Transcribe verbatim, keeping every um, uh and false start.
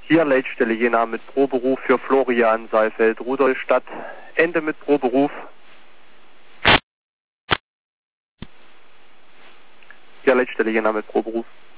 Hier Leitstelle Jena mit Proberuf für Florian Saalfeld, Rudolstadt. Ende mit Proberuf. Hier Leitstelle Jena mit Proberuf.